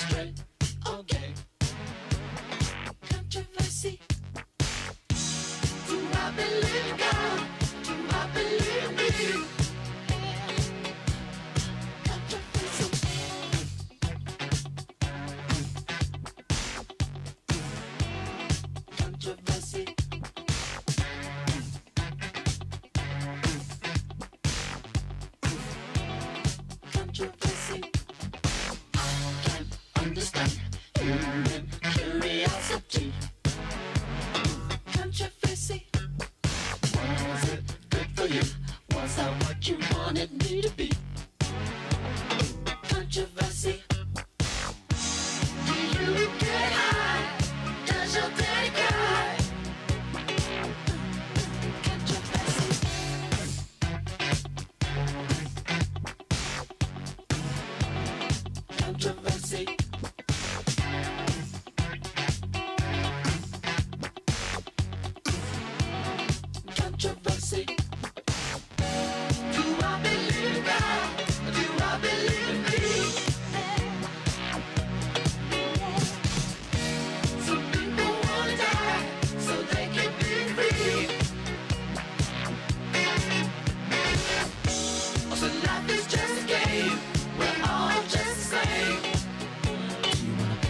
straight, okay. Controversy. Do I believe in God? Do I believe in me? Controversy. Controversy. Controversy. I can't understand human curiosity. Controversy. Was it good for you? Was I what you wanted me to be? Controversy. Do you get high? Does your daddy cry? Controversy. Controversy. Controversy. Do I believe in God? Do I believe in me? Some people wanna die so they can be free. So life is just a game. We're all just the same. Do you wanna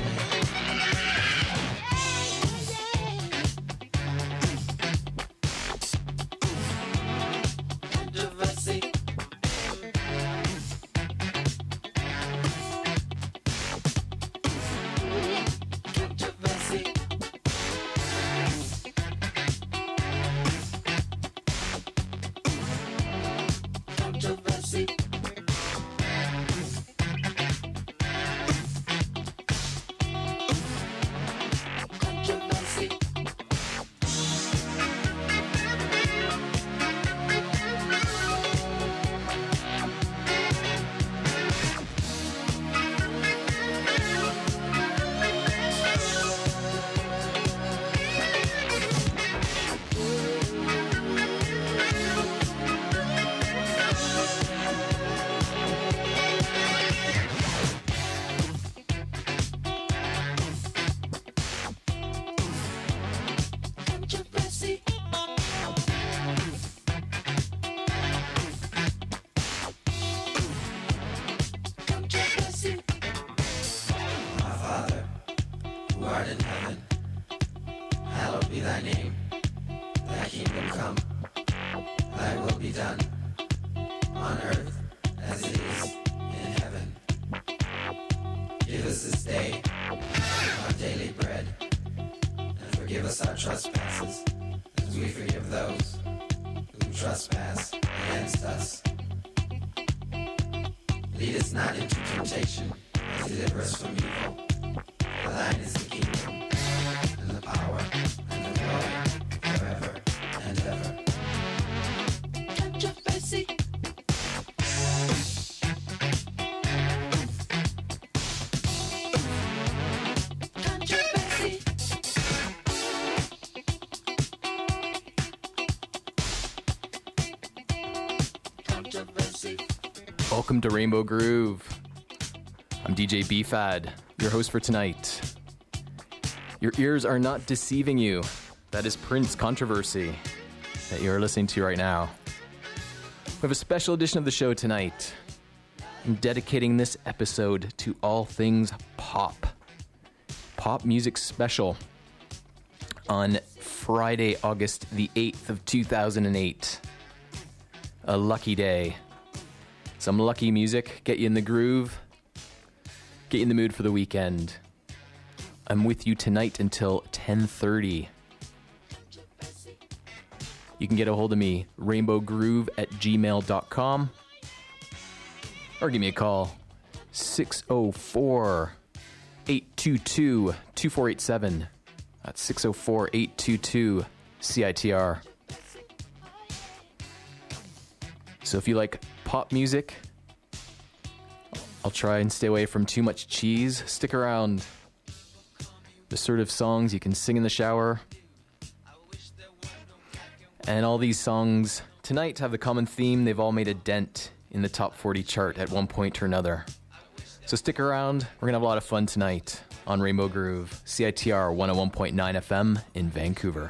play? Controversy. Controversy. Controversy. Controversy. Controversy. Controversy. My Father, who art in heaven, hallowed be thy name. Thy kingdom come, thy will be done, on earth as it is in heaven. Give us this day our daily bread, and forgive us our trespasses, as we forgive those who trespass against us. Lead us not into temptation, but deliver us from evil. For thine is the kingdom, and the power, and the glory, forever and ever. Controversy. Controversy. Controversy. Welcome to Rainbow Groove. I'm DJ BFAD, your host for tonight. Your ears are not deceiving you. That is Prince Controversy that you're listening to right now. We have a special edition of the show tonight. I'm dedicating this episode to all things pop. Pop music special on Friday, August the 8th of 2008. A lucky day. Some lucky music, get you in the groove, get you in the mood for the weekend. I'm with you tonight until 10:30. You can get a hold of me, rainbowgroove@gmail.com, or give me a call, 604-822-2487. That's 604-822-CITR. So if you like pop music, I'll try and stay away from too much cheese. Stick around. The sort of songs you can sing in the shower. And all these songs tonight have the common theme. They've all made a dent in the top 40 chart at one point or another. So stick around. We're going to have a lot of fun tonight on Rainbow Groove, CITR 101.9 FM in Vancouver.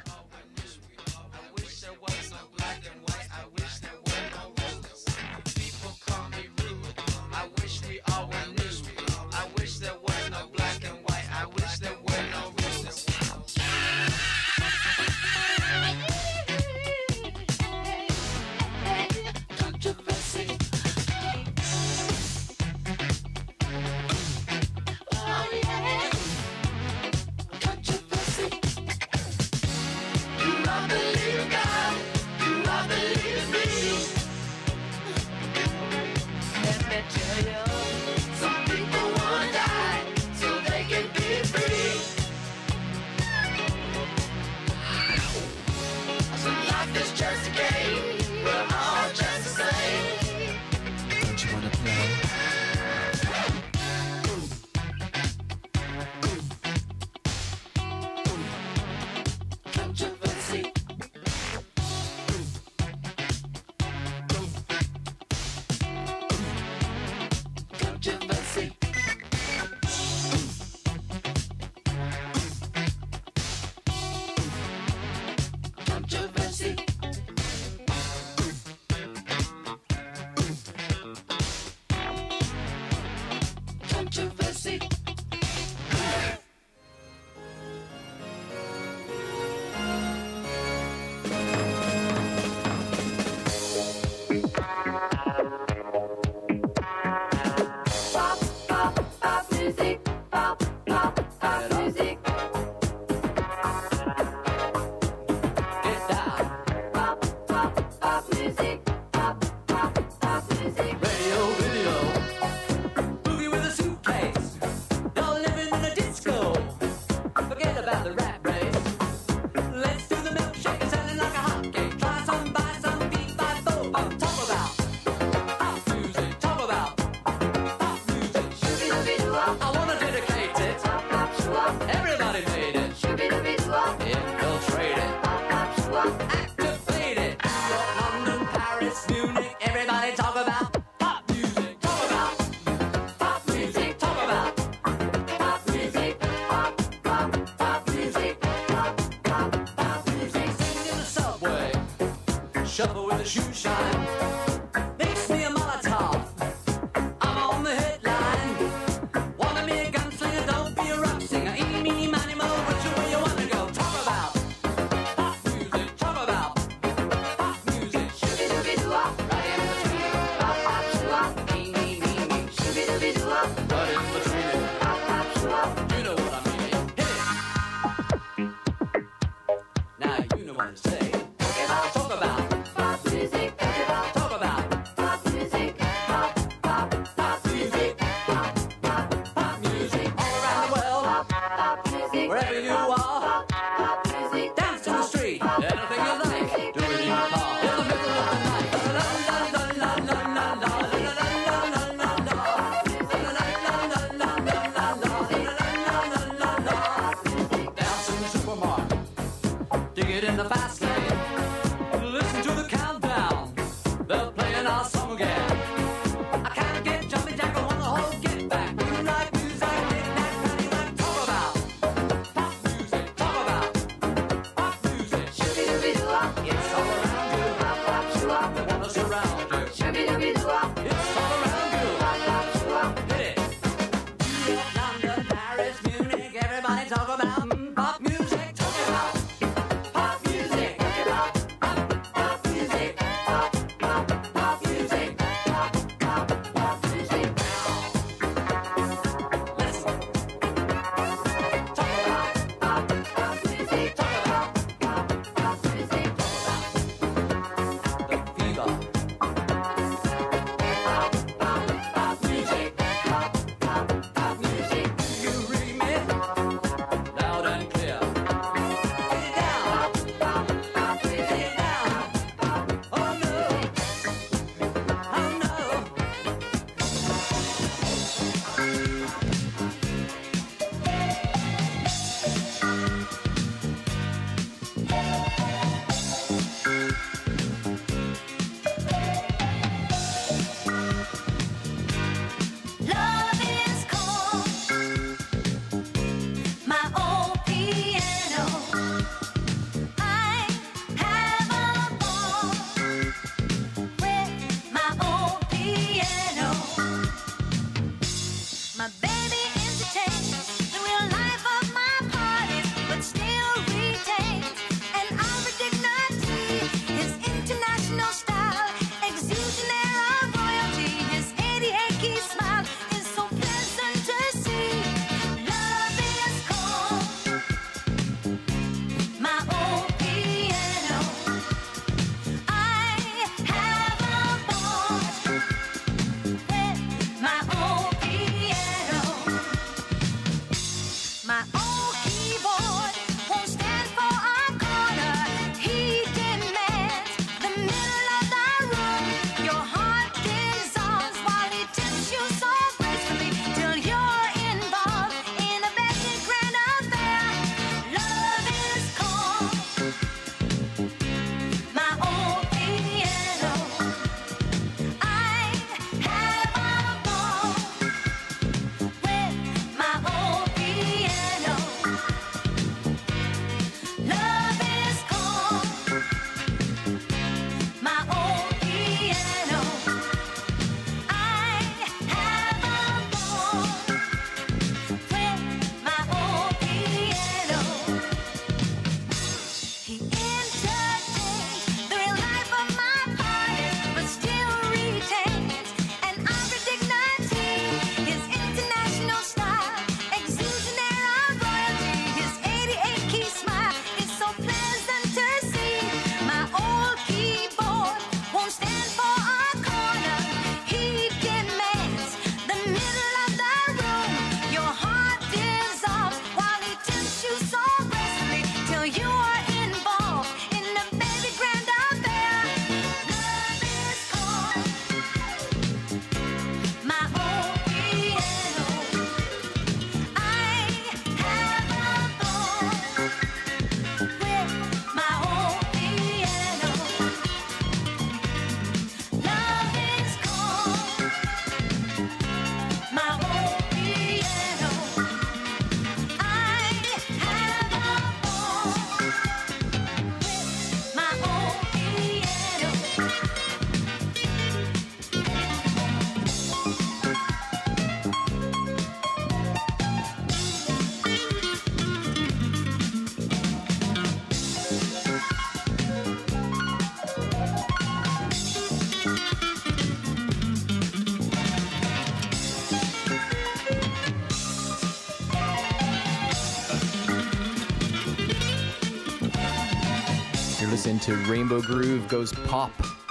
You're listening to Rainbow Groove Goes Pop.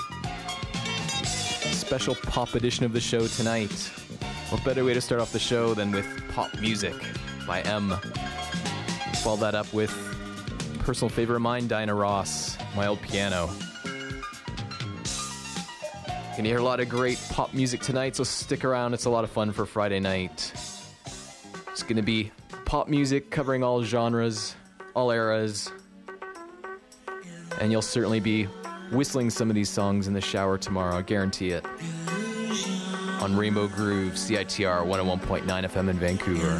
Special pop edition of the show tonight. What better way to start off the show than with Pop Music by M. Follow that up with personal favorite of mine, Diana Ross, My Old Piano. Gonna hear a lot of great pop music tonight, so stick around. It's a lot of fun for Friday night. It's gonna be pop music covering all genres, all eras, and you'll certainly be whistling some of these songs in the shower tomorrow, I guarantee it. On Rainbow Groove, CITR 101.9 FM in Vancouver.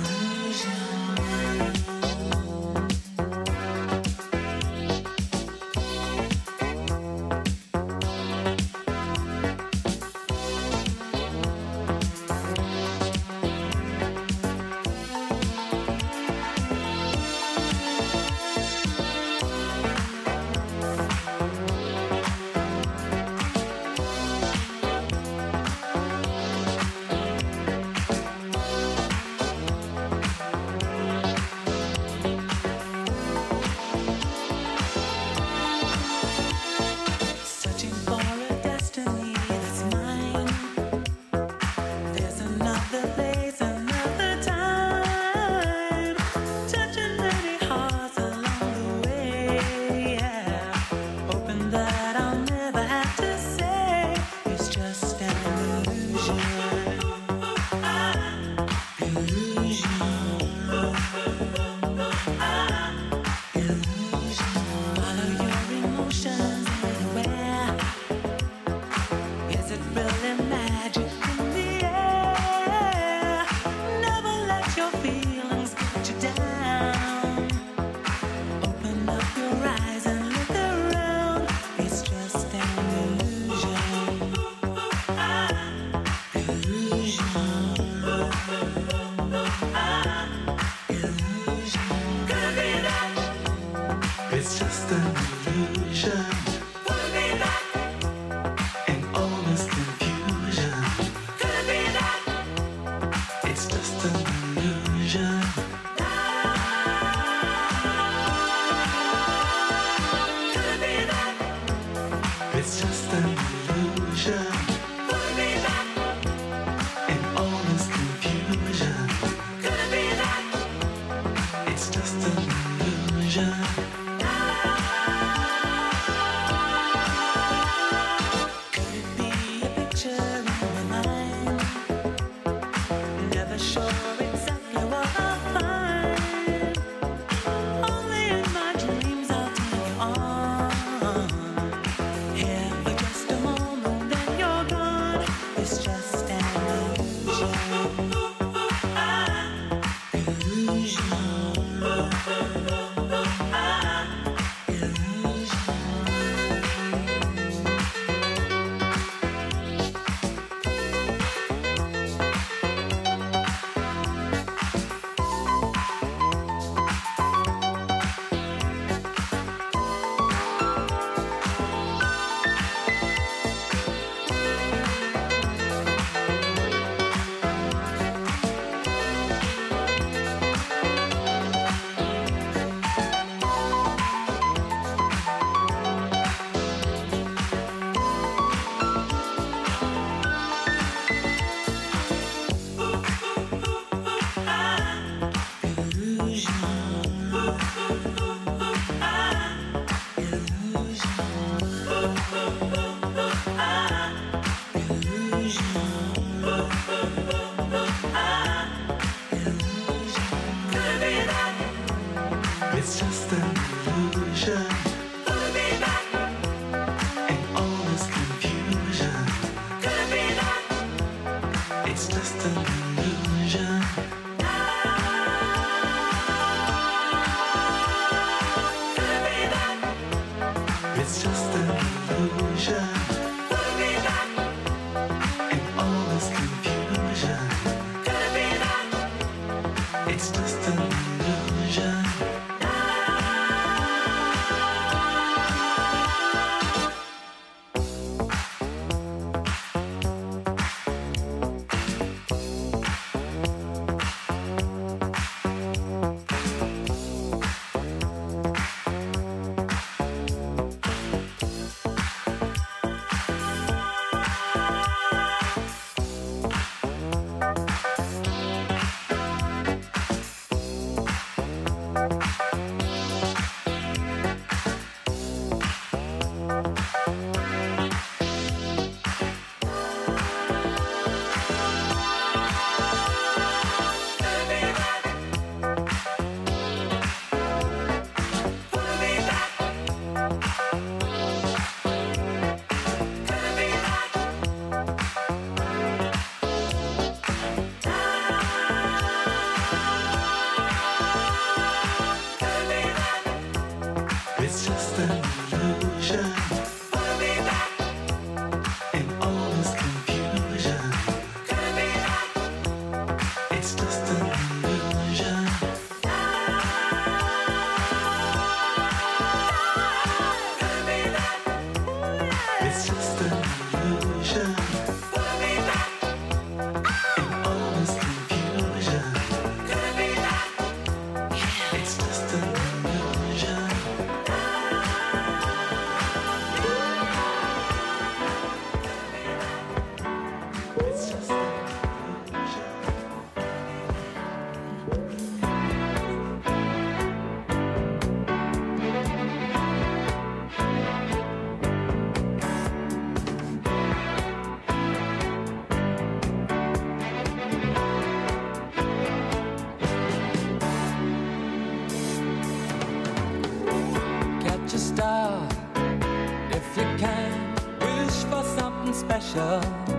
special.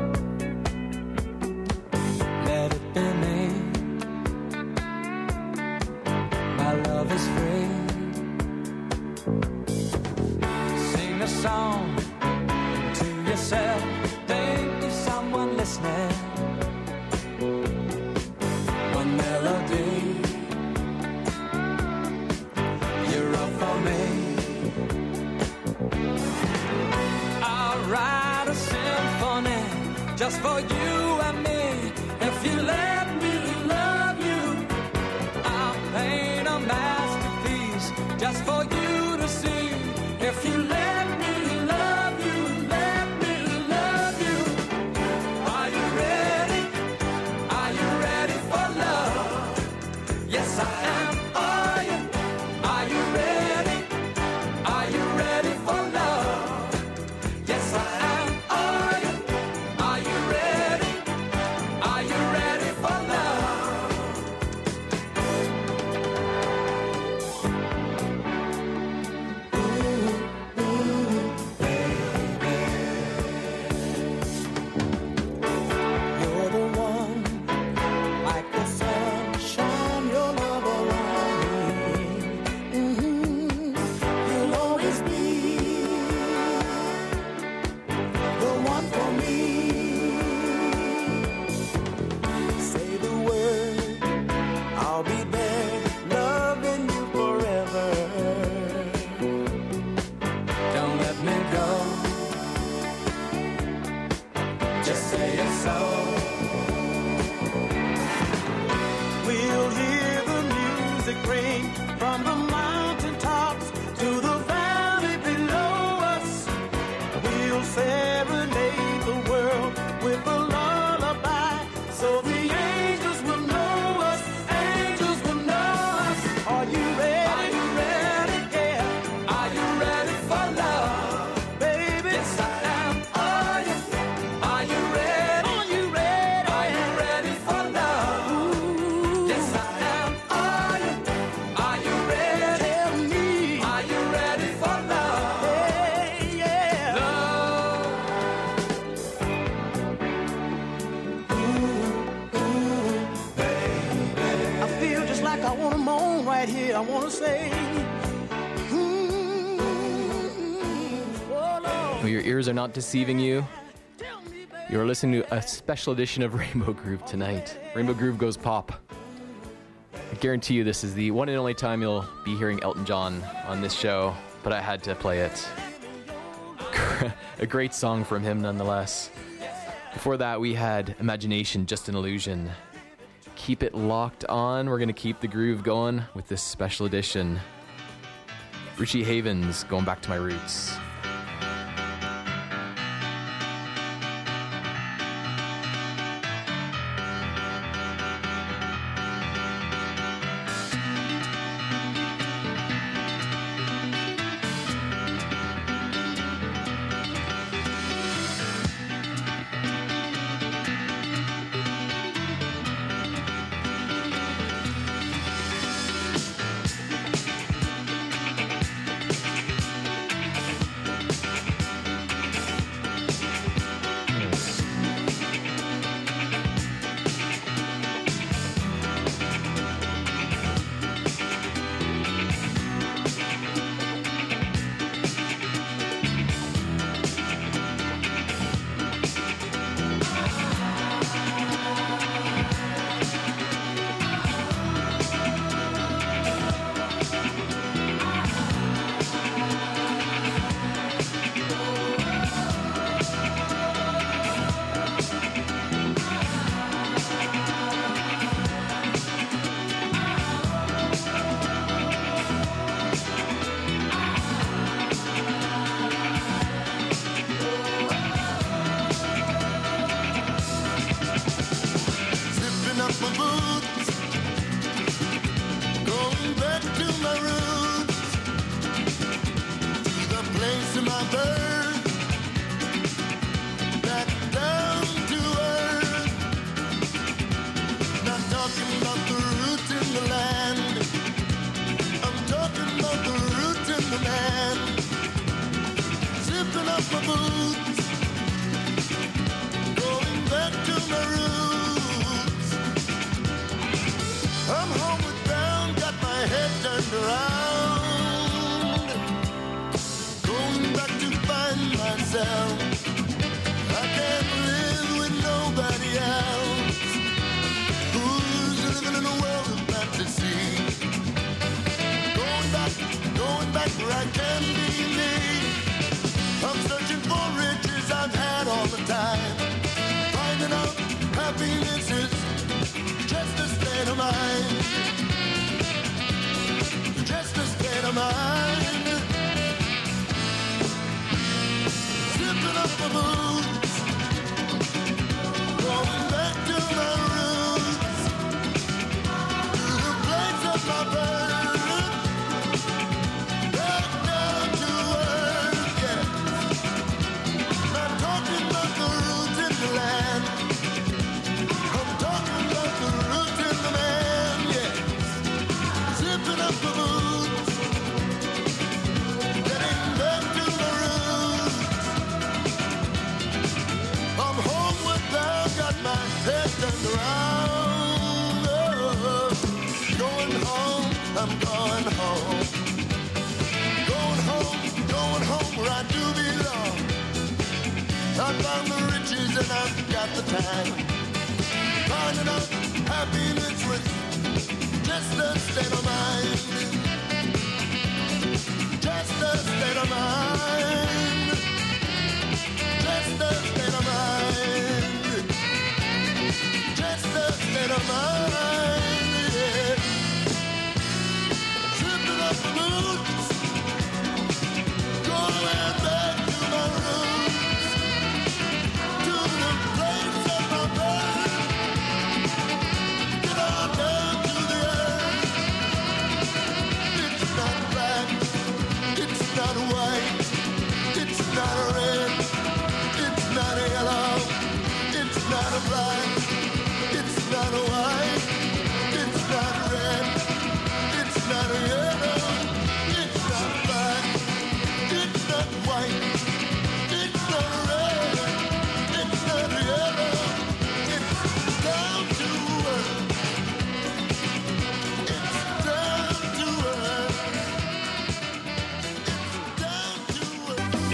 Let it be me. My love is free. Sing a song to yourself. Think of someone listening. One melody. You're up for me. I'll write a symphony just for you and me. If you let me love you, I'll paint a masterpiece just for you to see. If you let me love you, let me love you. Are you ready? Are you ready for love? Yes, I am. Are you? Are you ready? Are you ready for love? Yes, I am. Are you? Are you ready? Are you ready for love? You're the one, like the sunshine, your love around me. You'll always be the one for me. Say the word, I'll be there, loving you forever. Don't let me go. Just say it's so. We'll hear the music ring from the mountain tops to the valley below us. We'll serenade the world with a lullaby, so the angels will know us. Angels will know us. Are you ready? Are you ready? Yeah. Are you ready for love, baby? Yes, I am. Are you? Are you ready? Are you ready? Are you ready for love? Yes, I am. Are you? Are you ready? Tell me. Are you ready for love? Hey, yeah. Love. I feel just like I want to moan right here. I want to say, oh Lord. Your ears are not deceiving you. You're listening to a special edition of Rainbow Groove tonight. Rainbow Groove goes pop. I guarantee you this is the one and only time you'll be hearing Elton John on this show, but I had to play it. A great song from him nonetheless. Before that, we had Imagination, Just an Illusion. Keep it locked on. We're going to keep the groove going with this special edition. Richie Havens, Going Back to My Roots. I can be me. I'm searching for riches I've had all the time. Finding out happiness is just a state of mind. Just a state of mind. Sipping up the booze, going back to my roots, to the place of my birth, back down to earth, yeah. Not talking about the roots in the land, I'm talking about the roots in the man, yeah. Sipping up the booze, getting back to the roots. I'm homeward bound, got my head turned around. Oh, going home, I'm going home. Going home where I do belong. I found the riches and I've got the time. Finding out happiness with just a state of mind. Just a state of mind. Just a state of mind. Just a state of mind, yeah. Tripping up the roots, going back to my roots, to the place of my birth. Get on down to the earth. It's not black, it's not white, it's not red, it's not yellow, it's not black, it's not white, it's not red, it's not yellow, it's not black, it's not white, it's not red, it's not yellow, it's down to earth. It's down to earth. It's down to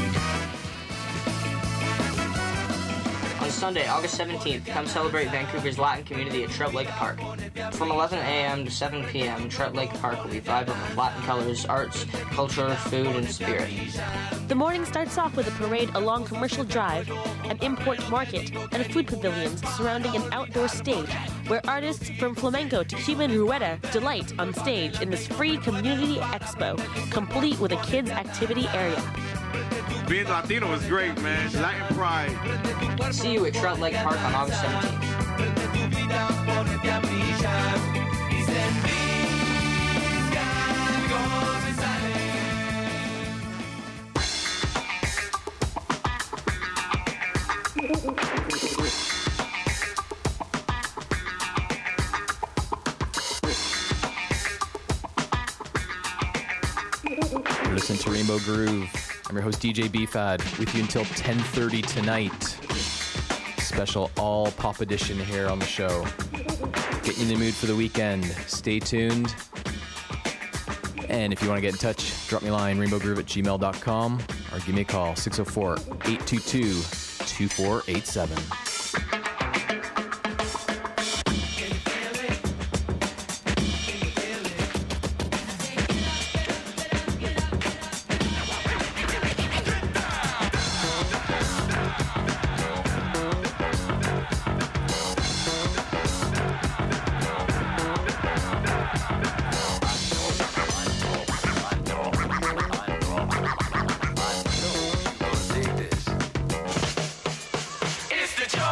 earth. On Sunday, August 17th, come celebrate Vancouver's Latin community at Trout Lake Park. From 11 a.m. to 7 p.m., Trout Lake Park will be vibrant with Latin colors, arts, culture, food, and spirit. The morning starts off with a parade along Commercial Drive, an import market, and food pavilions surrounding an outdoor stage where artists from flamenco to Cuban rueda delight on stage in this free community expo, complete with a kids' activity area. Being Latino is great, man. Latin pride. See you at Trout Lake Park on August 17th. You're listening to Rainbow Groove. I'm your host, DJ B-Fad, with you until 10:30 tonight. Special all pop edition here on the show. Get you in the mood for the weekend. Stay tuned. And if you want to get in touch, drop me a line, rainbowgroove@gmail.com, or give me a call, 604-822-2487. It's the joy.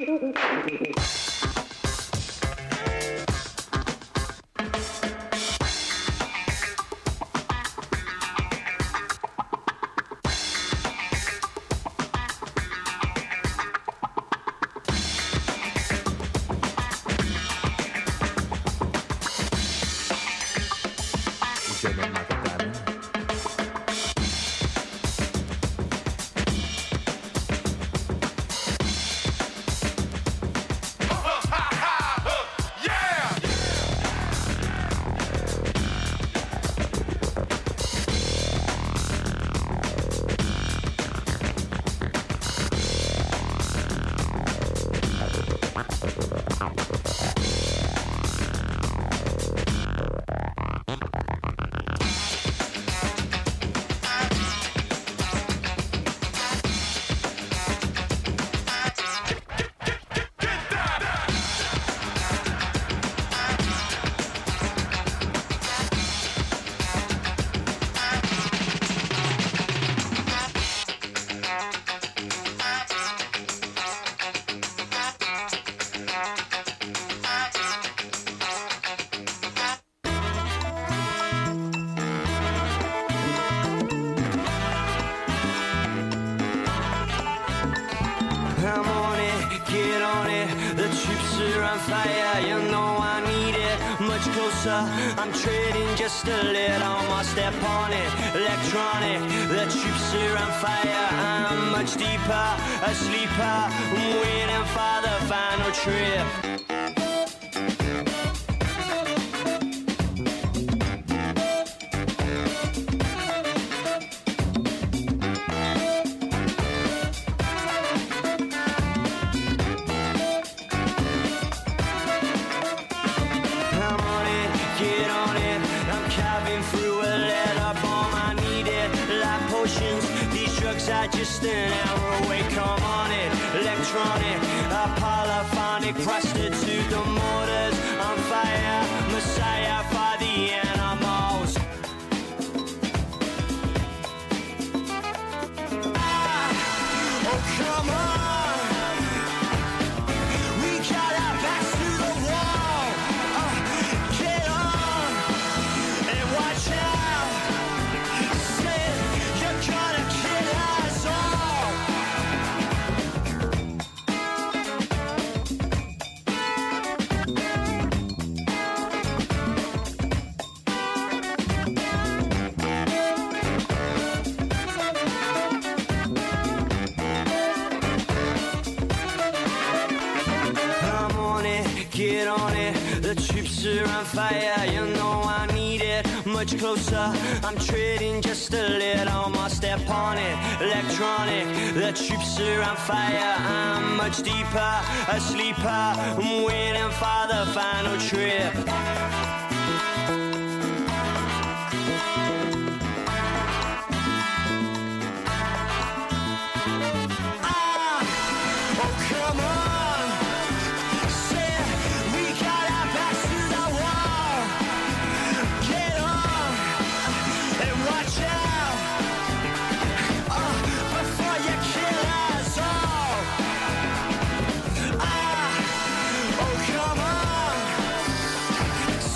I'm on it, get on it. The troops are on fire, you know I need it. Much closer, I'm trading just a little more. Step on it, electronic. The troops are on fire, I'm much deeper, a sleeper. I'm waiting for the final trip. Just an hour away, come on it, electronic, polyphonic, prostitute, the motors on fire, messiah for the animals. Oh, come on, we got our backs to the wall, get on, and watch out, say you're gonna kill us all. I'm on it, get on it. The troops are on fire, you know I need it. Much closer, I'm trading just a little more. Step on it, electronic. The troops are on fire, I'm much deeper, a sleeper. I'm waiting for the final trip. Oh, come on, say we got our backs to the wall. Get on and watch out before you kill us all. Oh, come on,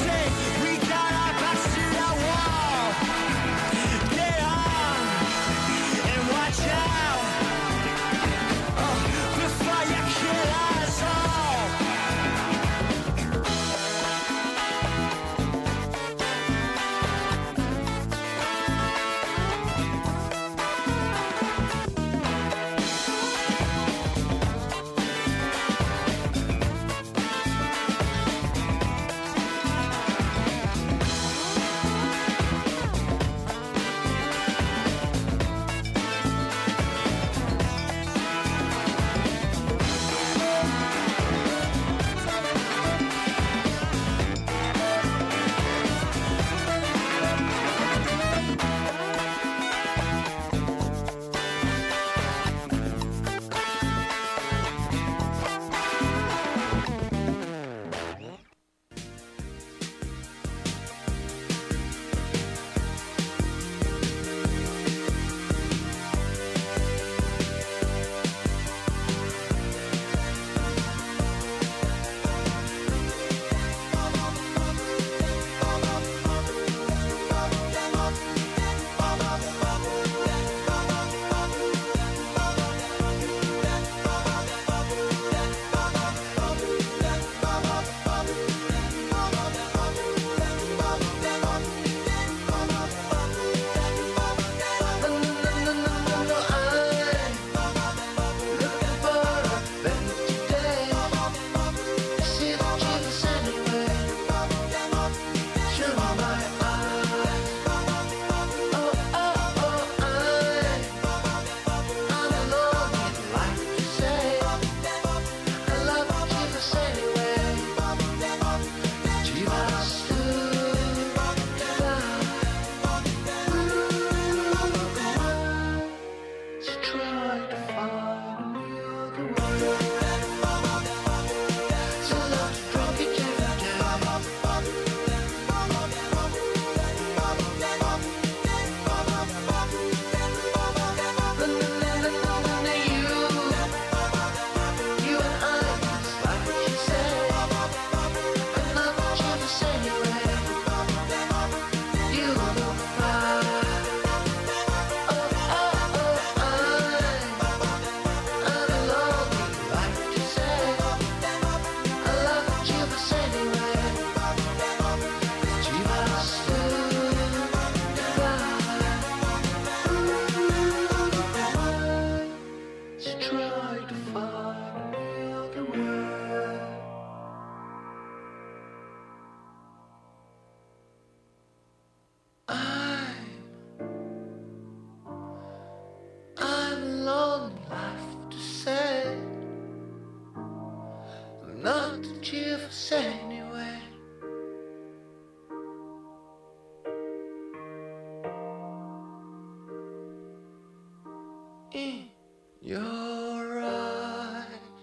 in your eyes.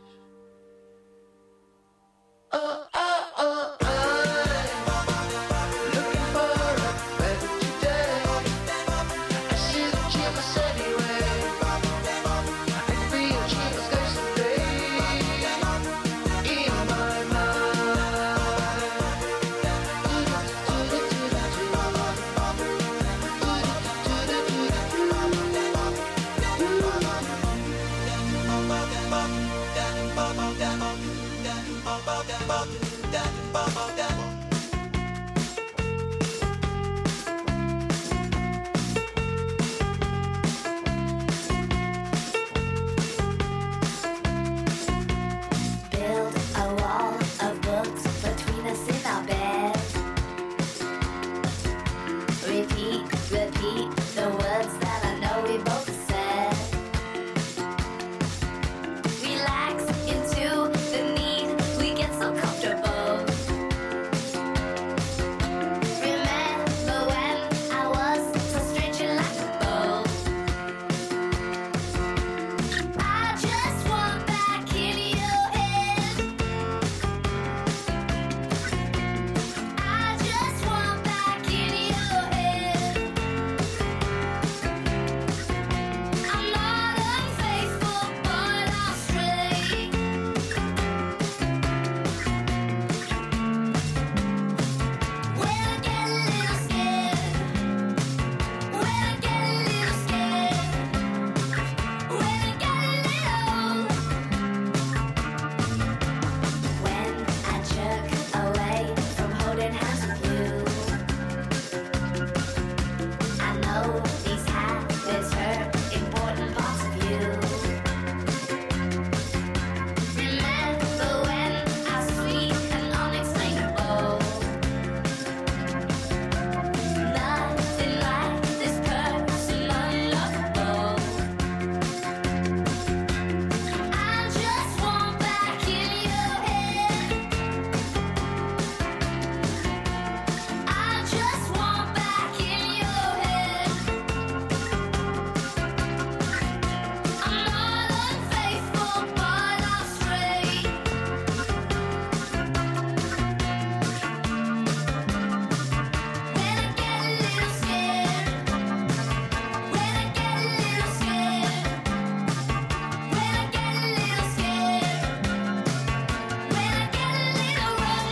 Oh, oh, oh, I'm looking for a better today. I see the chimneys anyway. I feel chimneys yesterday in my Build a wall of books between us in our bed. Repeat the words that I know we both said. Relax into the need, we get so comfortable. Remember when I was so strange and like a bow? I just want back in your head. I just want back in your head. I'm not unfaithful, but I'll stray. When I get a little scared, when I get a little scared, when I get a little, when I jerk away from holding hands with you, I know these habits hurt important parts of you. Remember when I was sweet and unexplainable? Nothing like this person unlovable. I just want back in your head. I just want back in your head. I'm not unfaithful, but I'll stray. When I get a little scared, when I get a little scared, when I get a little scared, when I get a little run,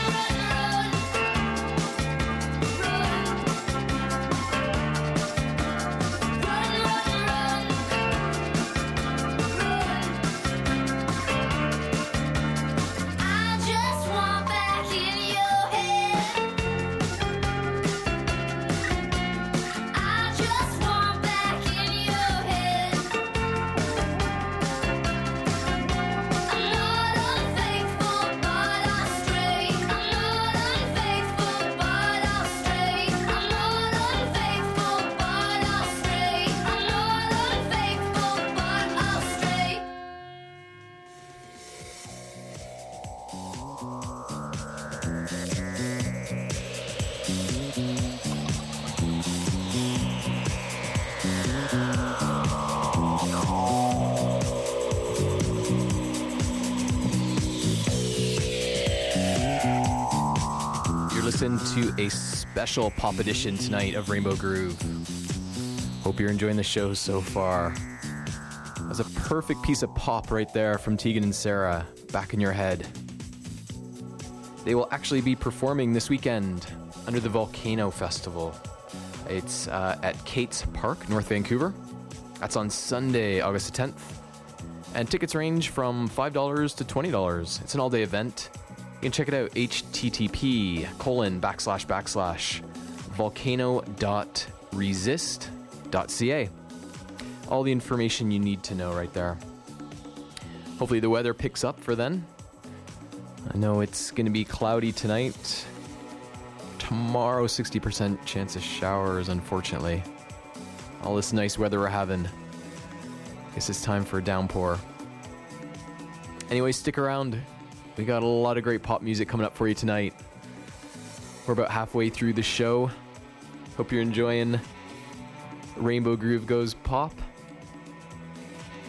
I just want back in your head. I just want back in your head. I'm not unfaithful, but I'll stray. I'm not unfaithful, but I'll stray. I'm not unfaithful, but I'll stray. I'm not unfaithful, but I'll stray. You're listening to a special pop edition tonight of Rainbow Groove. Hope you're enjoying the show so far. That's a perfect piece of pop right there from Tegan and Sarah, Back in Your Head. They will actually be performing this weekend under the Volcano Festival. It's at Kate's Park, North Vancouver. That's on Sunday, August the 10th. And tickets range from $5 to $20. It's an all-day event. You can check it out, http://volcano.resist.ca. All the information you need to know right there. Hopefully the weather picks up for then. I know it's going to be cloudy tonight. Tomorrow, 60% chance of showers, unfortunately. All this nice weather we're having. Guess it's time for a downpour. Anyway, stick around. We got a lot of great pop music coming up for you tonight. We're about halfway through the show. Hope you're enjoying Rainbow Groove Goes Pop.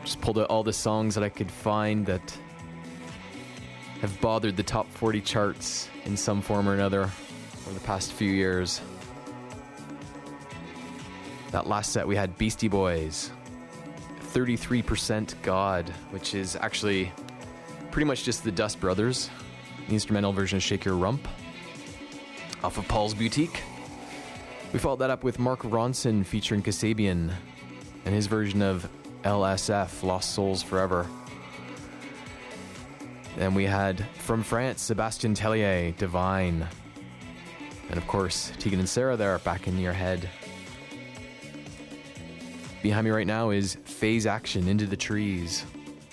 Just pulled out all the songs that I could find that have bothered the top 40 charts in some form or another over the past few years. That last set we had Beastie Boys, 33% God, which is actually pretty much just the Dust Brothers. The instrumental version of Shake Your Rump off of Paul's Boutique. We followed that up with Mark Ronson featuring Kasabian and his version of LSF, Lost Souls Forever. Then we had from France, Sebastien Tellier, Divine. And of course, Tegan and Sarah there, Back in Your Head. Behind me right now is Phase Action, Into the Trees.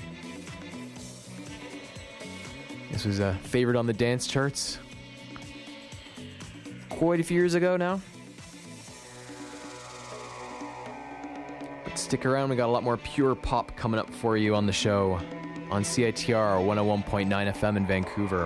This was a favorite on the dance charts quite a few years ago now. But stick around, we got a lot more pure pop coming up for you on the show on CITR 101.9 FM in Vancouver.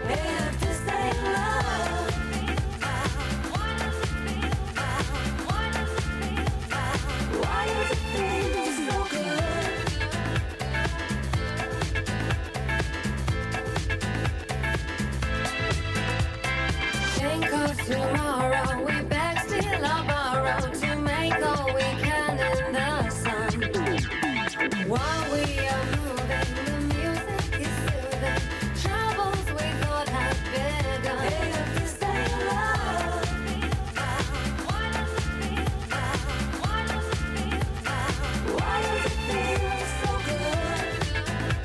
Tomorrow we back still our borrow to make all we can in the sun. While we are moving, the music is soothing. Troubles we thought had begun. They have to stay alive. Why does it feel so good?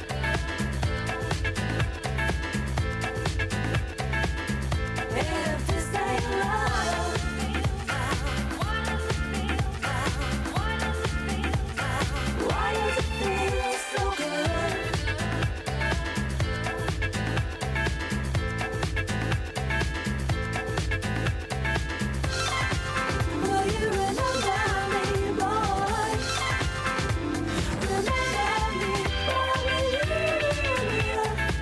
They have to stay alive. Why does it feel so good? Will you remember me, boy? Remember me, boy.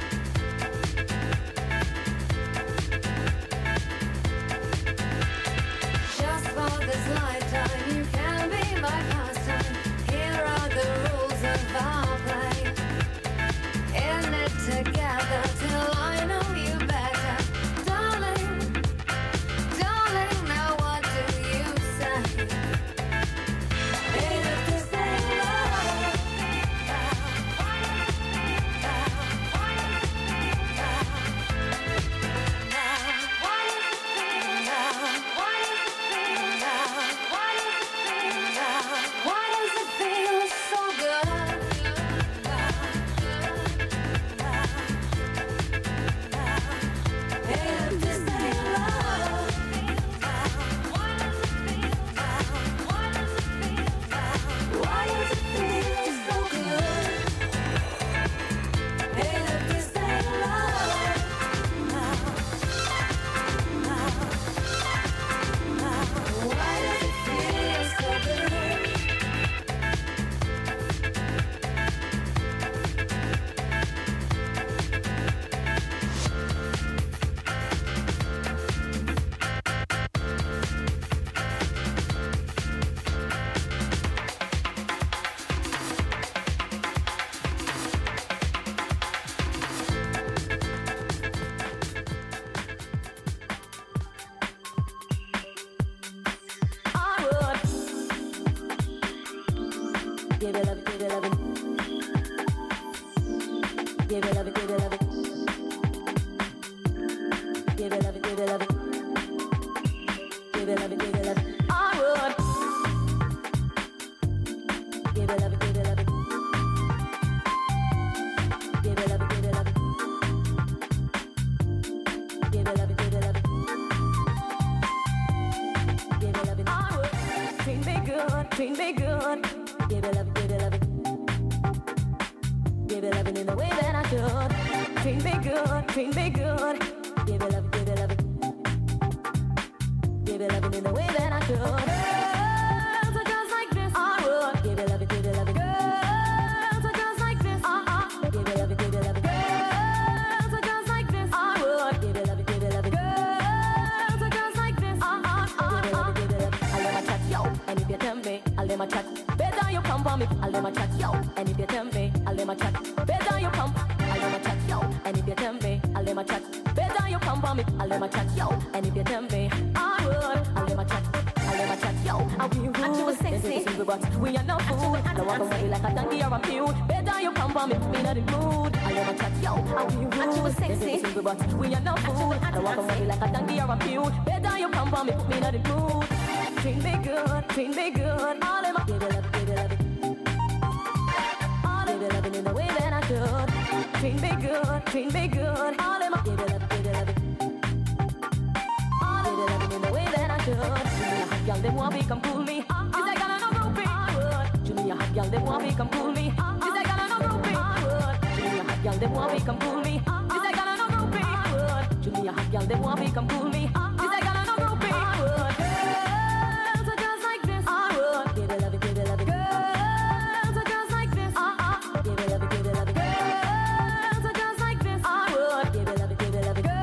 Just for this lifetime, you can be my pastime. Here are the rules of our play. In it together till I know you better, darling. Darling, now what do you say? They have to stay alive. Why does it feel so good? They have to stay alive. Why does it feel so good? They have to stay alive. Why does it feel so good? I would give it love, give it love, give it love, give it love, give it love, give it love, give it love, give it love. I would give it love, give it love, give it love, give it love, give it love, give it love. Give it love, I would treat me good, treat me good. Give it love, give it love, give it love in the way that I should. Treat me good, treat me good. Give it love, give it love, give it love in the way that I should. Girls are girls like this, I would give it love, give it love. Girls are girls like this, give it love, give it love. Girls are girls like this, I would give it love, give it love. Girls are girls like this, give it love, give it love. I'll let my chat, yo, and if you tell me, I'll let my chat. Better you pump on me, I'll let my chat, yo, and if you tell me, I'll let my chat. Better you pump, I'll let my chat, yo, and if you tell me, I'll let my chat. Better you pump on me, I'll let my chat, yo, and if you tell me, I would, I'll let my chat, yo, I'll be rude. And you were sexy, but we are no fool. Don't walk away like a donkey or a mule. Better you pump on me, put me in the mood. I'll let my chat, yo, I'll be rude. And you were sexy, but we are no fool. Don't walk away like a donkey or a mule. Better you pump on me, put me in the mood. Treat me good, treat me good. All in my give it love, give it love. All in my loving in the way that I should. Treat me good, treat me good. All in my give it love, give it love. All in my loving in the way that I should. Junior hot girl, they want me come cool me. Is that gonna no groupie? I would. Junior hot girl, they want me come cool me. Is that gonna no groupie? I would. Junior hot girl, they want me come cool me. Is that gonna no groupie? I would. Junior hot girl, they want me come cool me. Is that gonna no groupie? I would. Girls are girls like this, I would. Give it love, give it love. Girls are girls like this, give it love, give it love. Girls are girls like this, I would. Give it love, give it love. Girls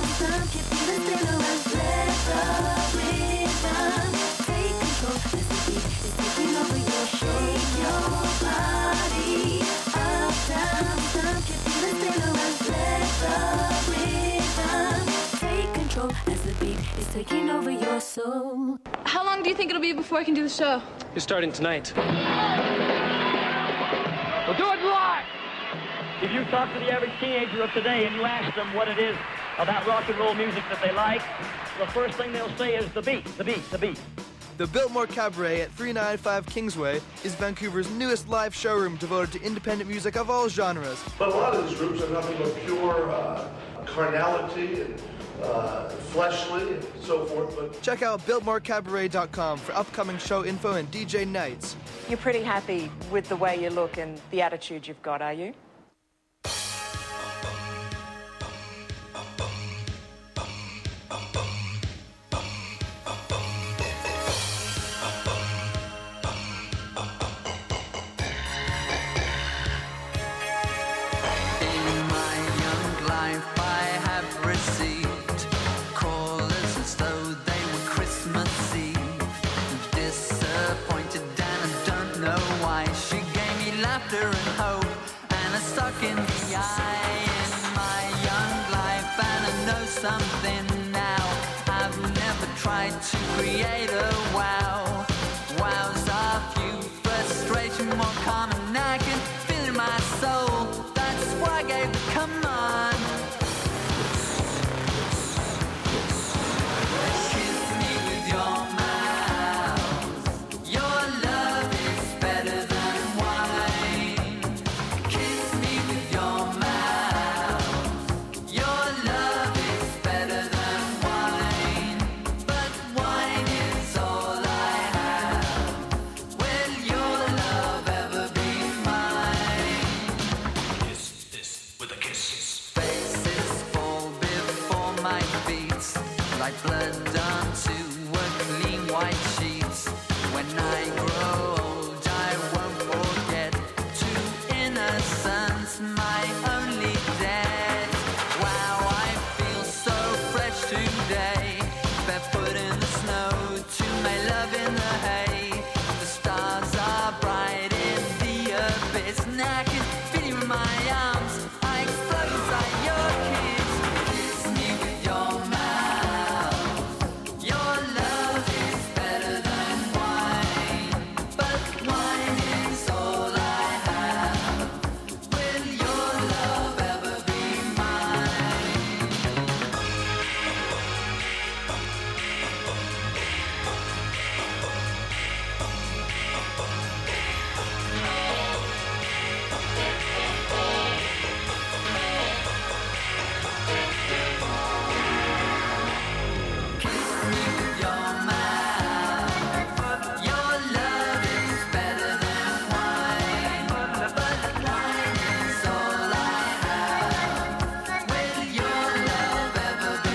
stop, keep feeling still around. Let the rhythm take control as the beat is taking over your shake your body up, down. taking over your soul. How long do you think it'll be before I can do the show? You're starting tonight. We'll do it live! If you talk to the average teenager of today and you ask them what it is about rock and roll music that they like, the first thing they'll say is the beat, the beat, the beat. The Biltmore Cabaret at 395 Kingsway is Vancouver's newest live showroom devoted to independent music of all genres. But a lot of these groups are nothing but pure carnality and fleshly and so forth. But check out BiltmoreCabaret.com for upcoming show info and DJ nights. You're pretty happy with the way you look and the attitude you've got, are you? Something now I've never tried to create a wow. Wows are few, frustration more common. I can feel in my soul. That's why I gave the command. Kiss me with your mouth. Your love is better than wine. Kiss me with your mouth. Your love is better than wine, but wine is all I have. Will your love ever be mine? Kiss this with a kiss. Faces fall before my feet, like blood onto a clean white sheet. When I grow old, I won't forget to innocence, my only debt. Wow, I feel so fresh today. Barefoot in the snow, to my love in the hay. The stars are bright in the abyss, and I can feel you in my arms. I explode inside your kiss. Kiss me with your mouth. Your love is better than wine, but wine is all I have. Will your love ever be mine? Kiss me with your mouth. Your love is better than wine, but wine is all I have. Will your love ever be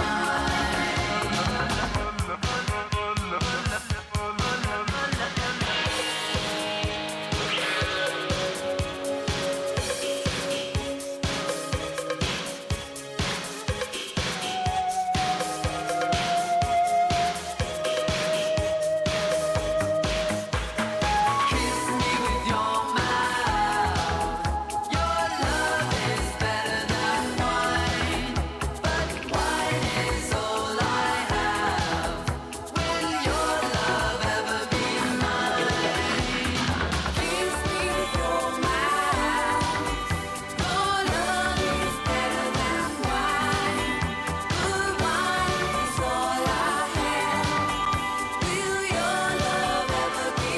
Kiss me with your mouth. Your love is better than wine, but wine is all I have. Will your love ever be mine? Kiss me with your mouth. Your love is better than wine, but wine is all I have. Will your love ever be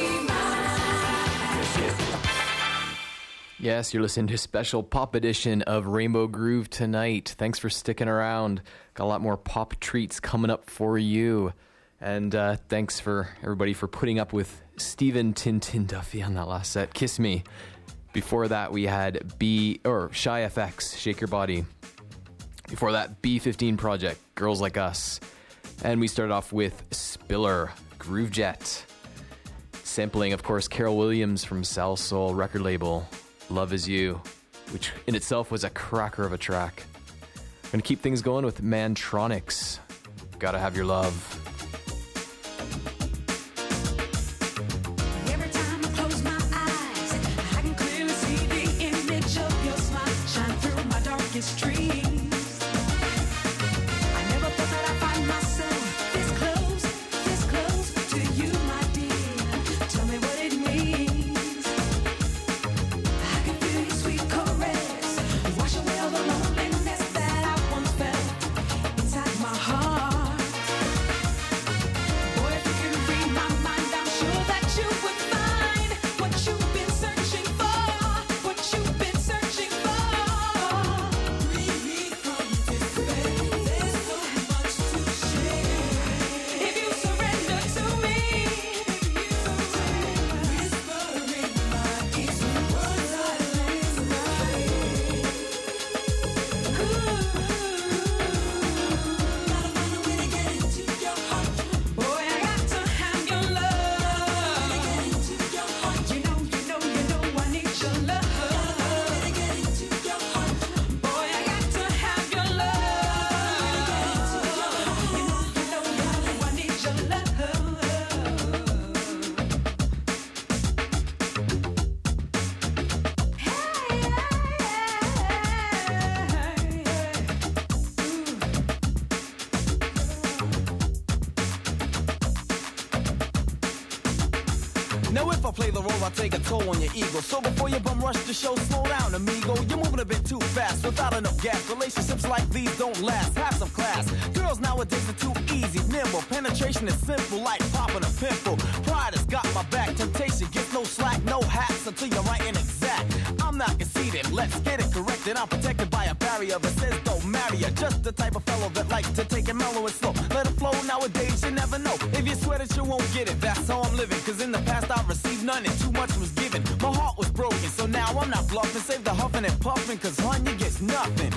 Yes, you're listening to a special pop edition of Rainbow Groove tonight. Thanks for sticking around. Got a lot more pop treats coming up for you. And thanks for everybody for putting up with Stephen Tintin Duffy on that last set. Kiss Me. Before that, we had Shy FX, Shake Your Body. Before that, B15 Project, Girls Like Us. And we started off with Spiller, Groove Jet. Sampling, of course, Carol Williams from Sal Soul record label, Love Is You, which in itself was a cracker of a track. We're going to keep things going with Mantronics, Gotta Have Your Love. Every time I close my eyes, I can clearly see the image of your smile shine through my darkest dreams. I never thought that I'd find myself Now if I play the role, I'll take a toll on your ego. So before you bum rush the show, slow down, amigo. You're moving a bit too fast without enough gas. Relationships like these don't last. Have some class. Girls nowadays are too easy, nimble. Penetration is simple, like popping a pimple. Pride has got my back. Temptation gets no slack, no hats until you're right and exact. I'm not conceited, let's get it corrected. I'm protected by a barrier that says don't marry her. Just the type of fellow that likes to take it mellow and slow. Let it flow, nowadays you never know. If you swear that you won't get it, that's how I'm living. Cause in the past I've received none and too much was given. My heart was broken, so now I'm not bluffing. Save the huffing and puffing, cause hun, you get nothing.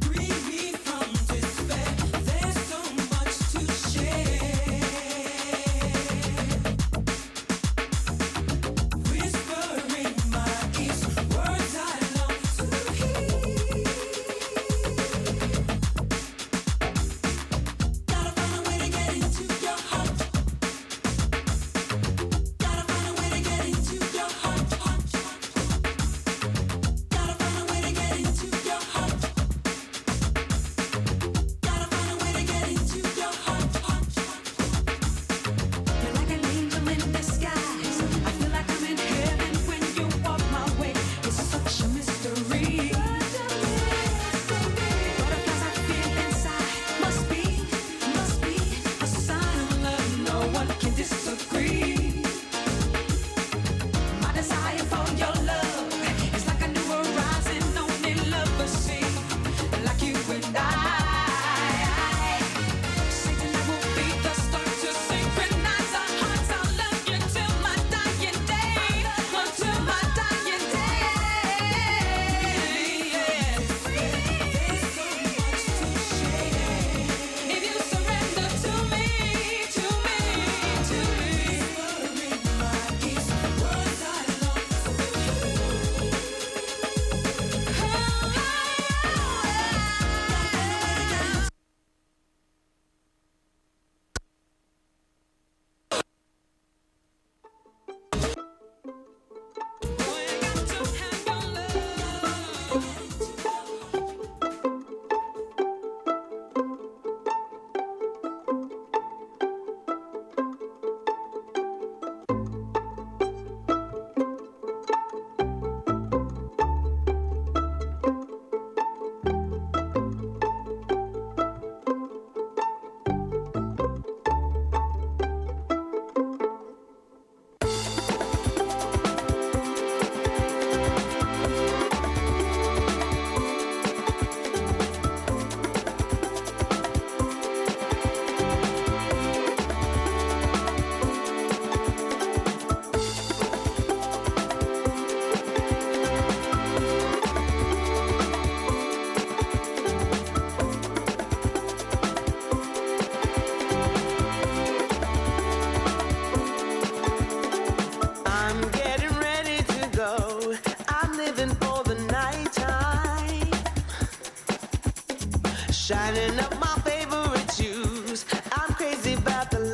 Shining up my favorite shoes. I'm crazy about the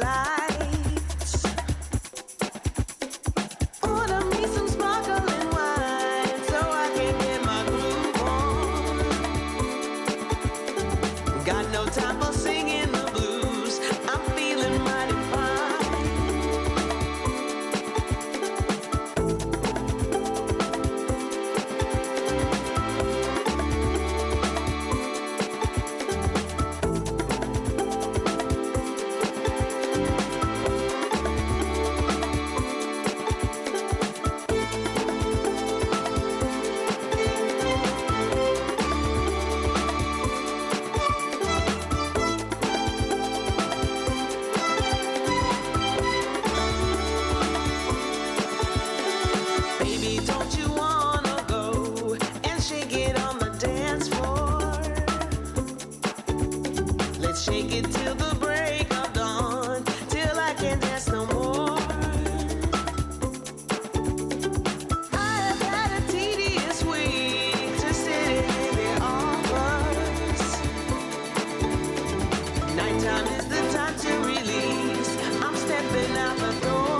lights. Order me some sparkling wine so I can get my groove on. Got no time for singing the blues. I'm feeling mighty fine. Shake it till the break of dawn, till I can't dance no more. I have had a tedious week, just sitting in the office. Nighttime is the time to release. I'm stepping out the door.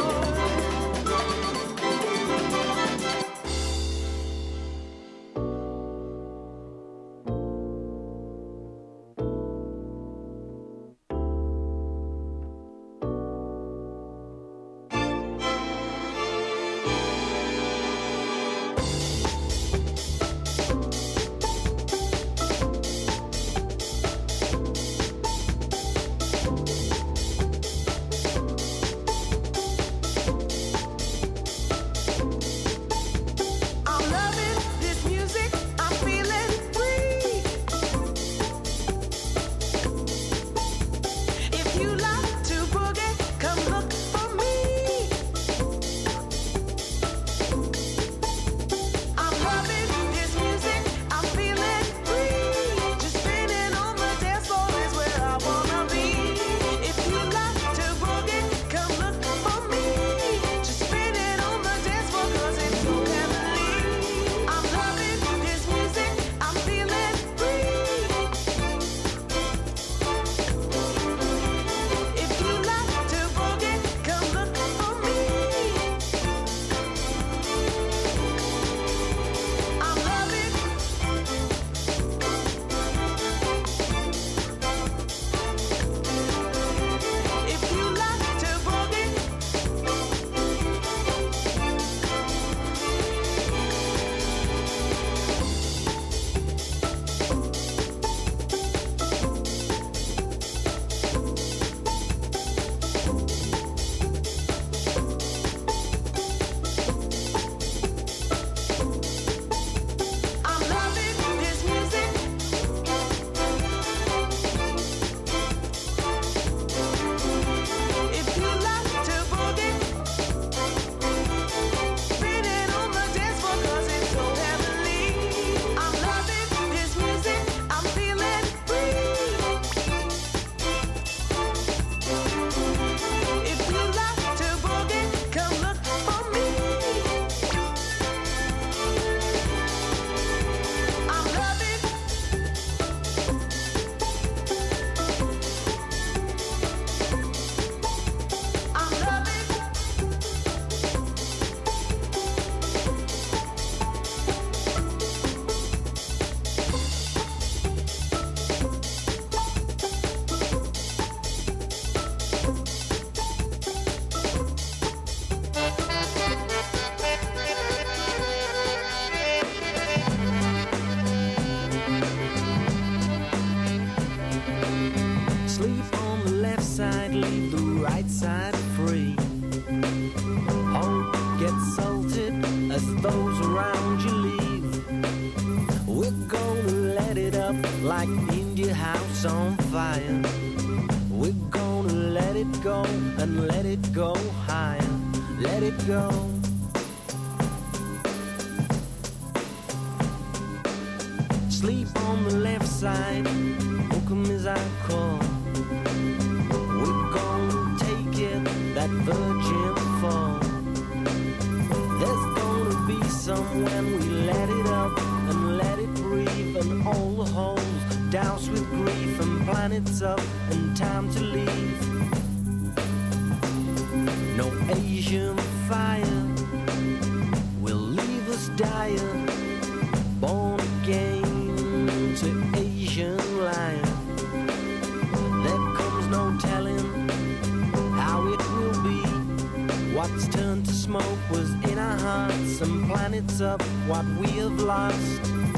up like India House on fire. We're gonna let it go and let it go higher. Let it go. Sleep on the left side, hook 'em as I call. We're gonna take it, that virgin fall. There's gonna be some when we let it up and let it breathe, and all the holes doused with grief, and planets up and time to leave. No Asian fire will leave us dire, born again to Asian lion. There comes no telling how it will be. What's turned to smoke was in our hearts, and planets up what we have lost.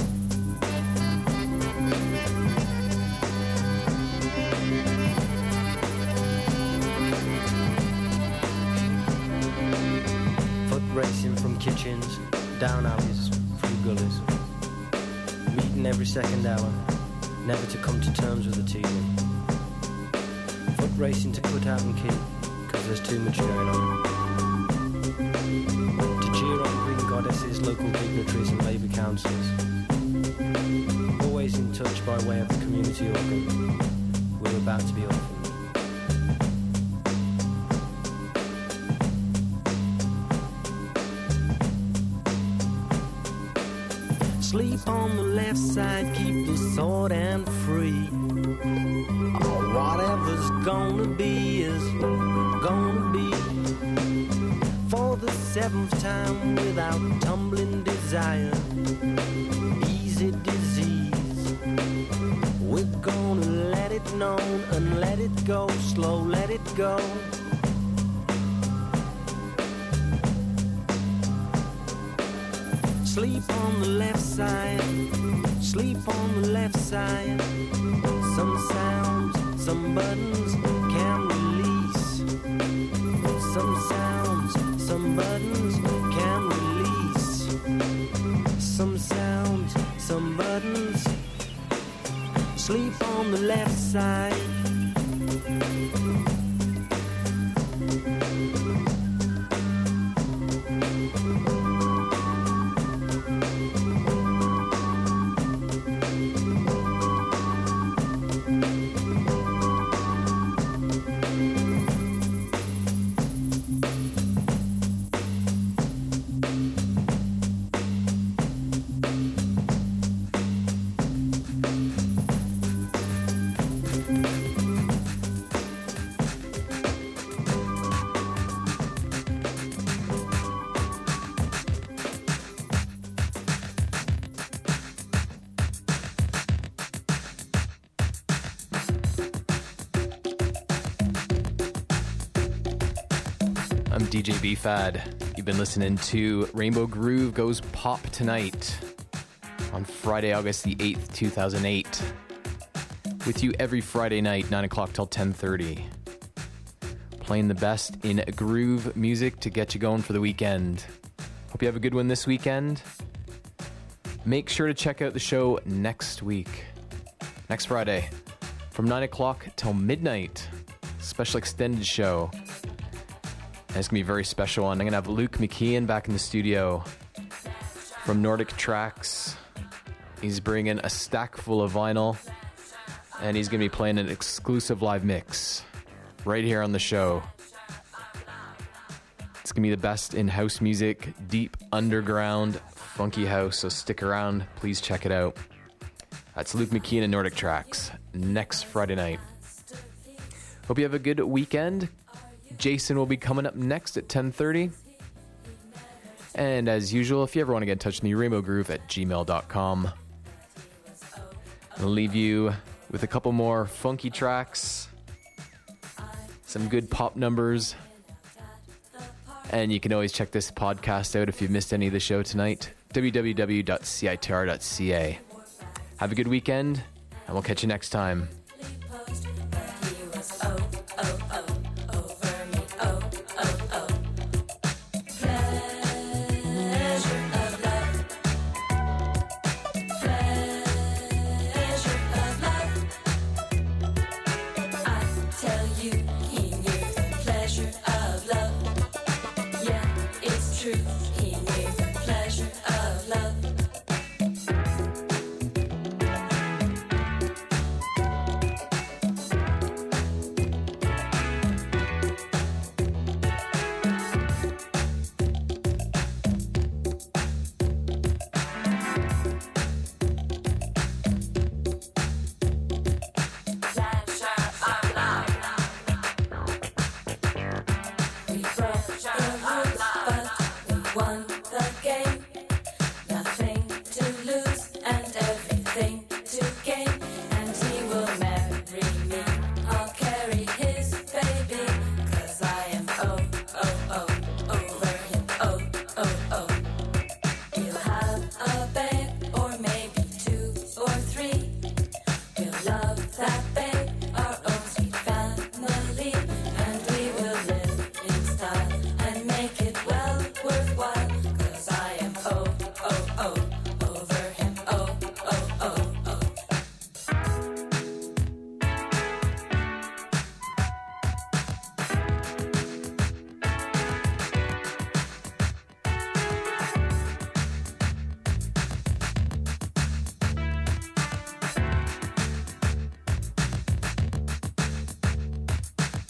Foot racing from kitchens, down alleys, through gullies. Meeting every second hour, never to come to terms with the teething. Foot racing to put out and keep, cause there's too much going on. To cheer on green goddesses, local dignitaries and labour councillors. Always in touch by way of the community organ. We're about to be orphaned. Sleep on the left side, keep the sword and free. Oh, whatever's gonna be is gonna be. For the 7th time without tumbling desire, easy disease. We're gonna let it known and let it go, slow let it go. Sleep on the left side, sleep on the left side. Some sounds, some buttons can release. Some sounds, some buttons can release. Some sounds, some buttons. Sleep on the left side. I'm DJ B-Fad. You've been listening to Rainbow Groove Goes Pop Tonight on Friday, August the 8th, 2008. With you every Friday night, 9 o'clock till 10:30. Playing the best in groove music to get you going for the weekend. Hope you have a good one this weekend. Make sure to check out the show next week. Next Friday, from 9 o'clock till midnight. Special extended show. And it's going to be a very special one. I'm going to have Luke McKeon back in the studio from Nordic Tracks. He's bringing a stack full of vinyl, and he's going to be playing an exclusive live mix right here on the show. It's going to be the best in house music, deep underground, funky house, so stick around. Please check it out. That's Luke McKeon and Nordic Tracks next Friday night. Hope you have a good weekend. Jason will be coming up next at 10:30. And as usual, if you ever want to get in touch with me, rainbowgroove@gmail.com. I'll leave you with a couple more funky tracks, some good pop numbers, and you can always check this podcast out if you've missed any of the show tonight, www.citr.ca. Have a good weekend, and we'll catch you next time. Pleasure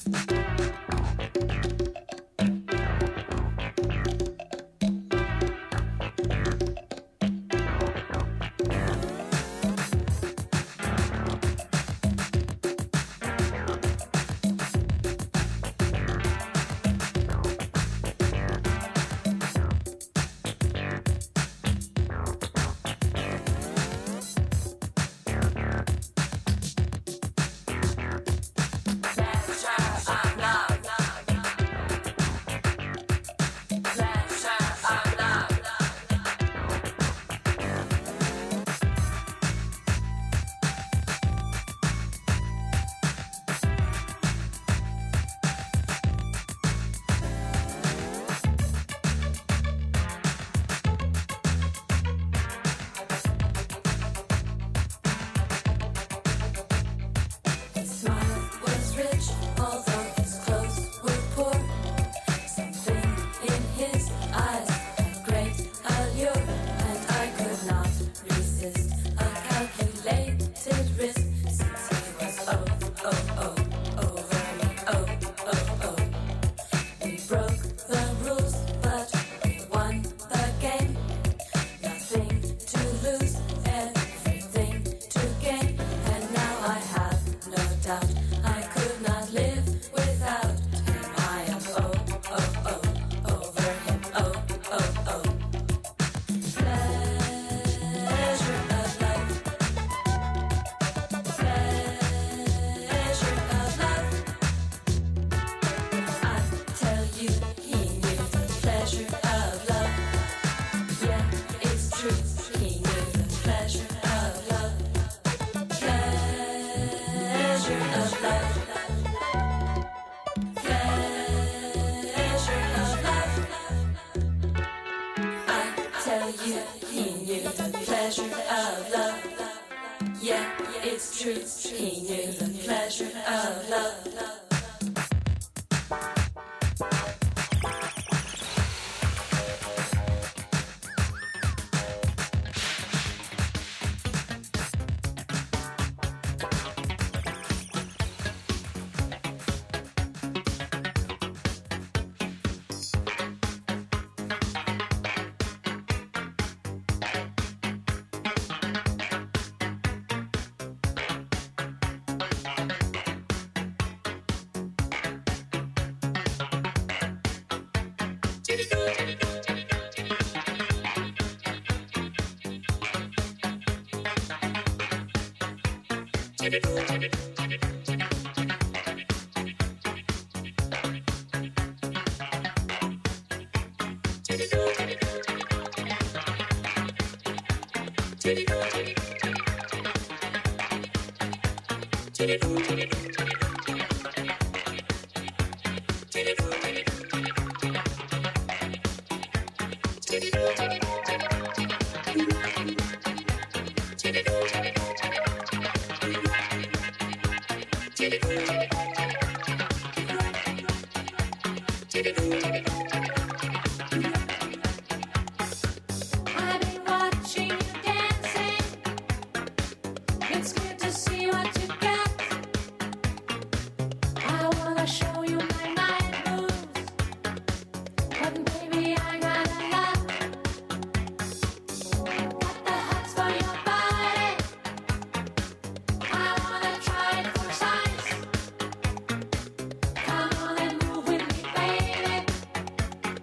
I've been watching you dancing. It's good to see what you got. I wanna show you my night moves, but baby I got a lot. Got the hots for your body. I wanna try it for size. Come on and move with me, baby.